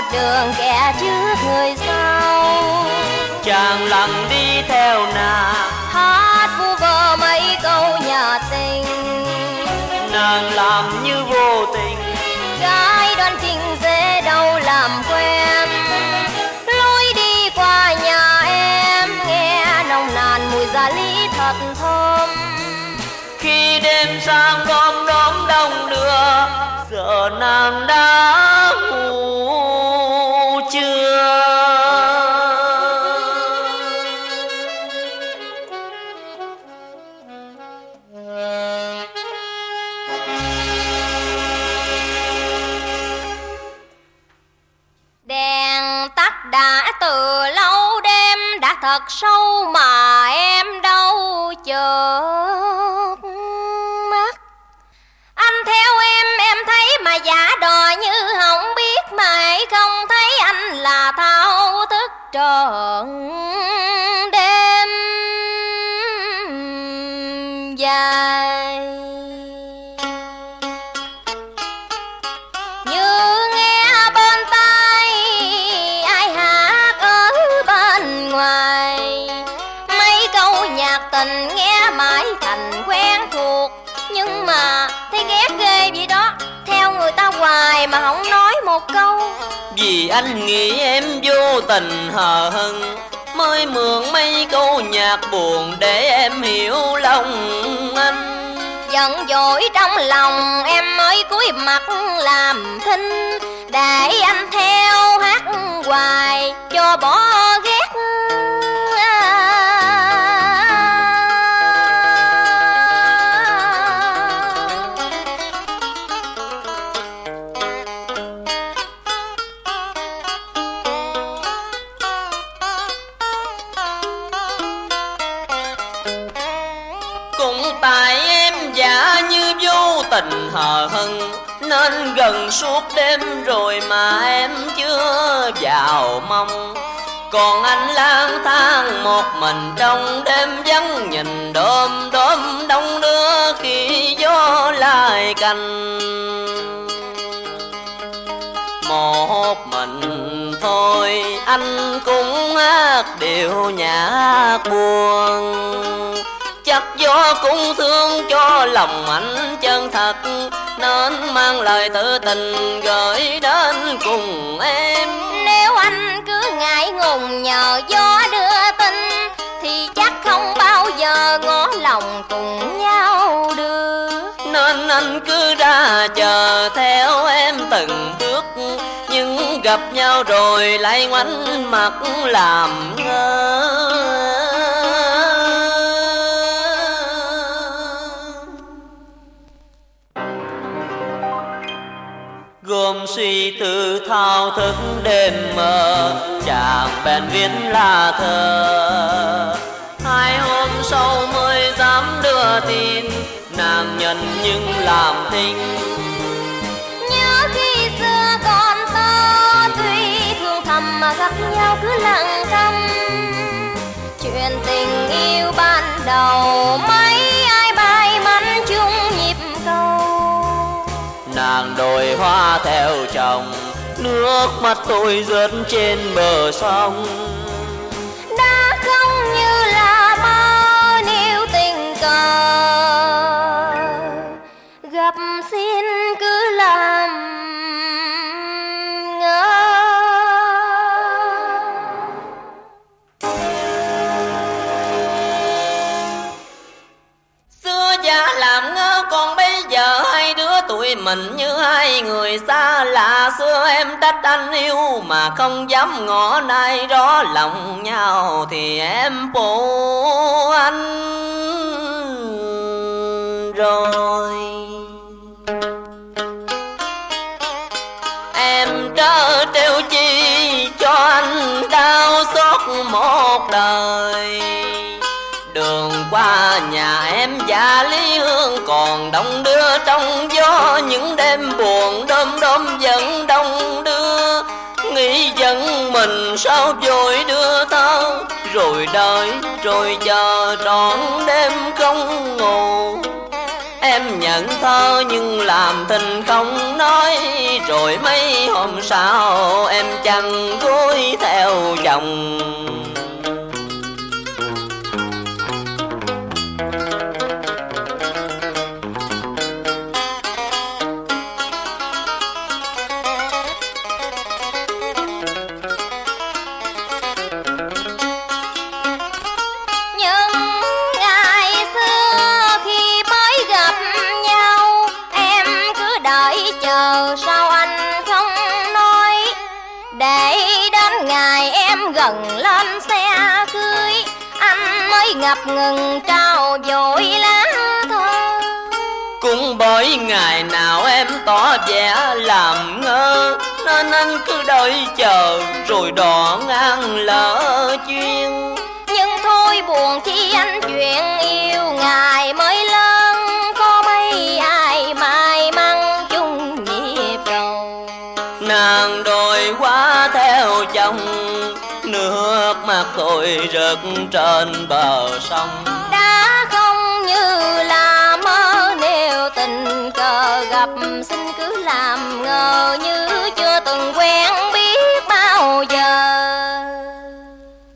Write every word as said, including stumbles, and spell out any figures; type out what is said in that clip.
đường kẻ trước người sau. Chàng lặng đi theo nàng, hát vu vơ mấy câu nhà tình. Nàng làm như vô tình, gái đoan chỉnh dễ đâu làm quen. Lối đi qua nhà em nghe nồng nàn mùi gia lý thật thơm. khi đêm sang đom đóm đông đưa, giờ nàng đã ngủ chưa? Đèn tắt đã từ lâu, đêm đã thật sâu mà em đâu chợt mắt. Anh theo em, em thấy mà giả đò như không biết, mà hãy không thấy anh là thao thức trọn đêm dài. Như nghe bên tai ai hát ở bên ngoài, mấy câu nhạc tình nghe mãi thành quen thuộc. Nhưng mà thấy ghét ghê vậy đó, theo người ta hoài mà không nói một câu. Vì anh nghĩ em vô tình hờ hững, mới mượn mấy câu nhạc buồn để em hiểu lòng anh. Giận dỗi trong lòng em mới cúi mặt làm thinh, để anh theo hát hoài cho bỏ ghét. Tình hờ hững nên gần suốt đêm rồi mà em chưa vào mong. Còn anh lang thang một mình trong đêm vắng, nhìn đom đóm đông đưa khi gió lại cành. Một mình thôi anh cũng hát điệu nhạc buồn, chắc gió cũng thương cho lòng anh chân thật, nên mang lời tự tình gửi đến cùng em. Nếu anh cứ ngại ngùng nhờ gió đưa tin, thì chắc không bao giờ ngỏ lòng cùng nhau được. Nên anh cứ ra chờ theo em từng bước, nhưng gặp nhau rồi lại ngoảnh mặt làm ngơ. Gồm suy tư thao thức đêm mơ, chàng bèn viết là thơ. Hai hôm sau mới dám đưa tin, nàng nhận nhưng làm thinh. Nhớ khi xưa còn thơ, tuy thương thầm mà gặp nhau cứ lặng thầm. Chuyện tình yêu ban đầu mấy ai may mắn chung nhịp cầu. Nàng đồi hoa theo chồng, nước mắt tôi rớt trên bờ sông. Đã không như là mơ nếu tình cờ gặp xin cứ làm ngơ. Xưa già làm ngơ, còn bây giờ hai đứa tụi mình như hai người xa lạ. Xưa em trách anh yêu mà không dám ngỏ, nay rõ lòng nhau thì em phụ anh rồi. Em trớ trêu chi cho anh đau xót một đời. Đường qua nhà em và Lý Hương còn đông đưa trong gió, những đêm buồn đom đóm vẫn đông đưa. Nghĩ giận mình sao vội đưa thơ, rồi đợi rồi chờ trọn đêm không ngủ. Em em nhận thơ nhưng làm tình không nói. Rồi mấy hôm sau em chăn gối theo chồng. Sao anh không nói để đến ngày em gần lên xe cưới, anh mới ngập ngừng trao dội lá thơ. Cũng bởi ngày nào em tỏ vẻ làm ngơ, nên anh cứ đợi chờ rồi đò ngang lỡ duyên. Nhưng thôi buồn chi anh chuyện yêu ngày mới lớn, có mấy ai may mắn chung nhịp đầu. Nàng đòi quá theo chồng, nước mắt thôi rớt trên bờ sông. Đã không như là mơ, nếu tình cờ gặp xin cứ làm ngờ như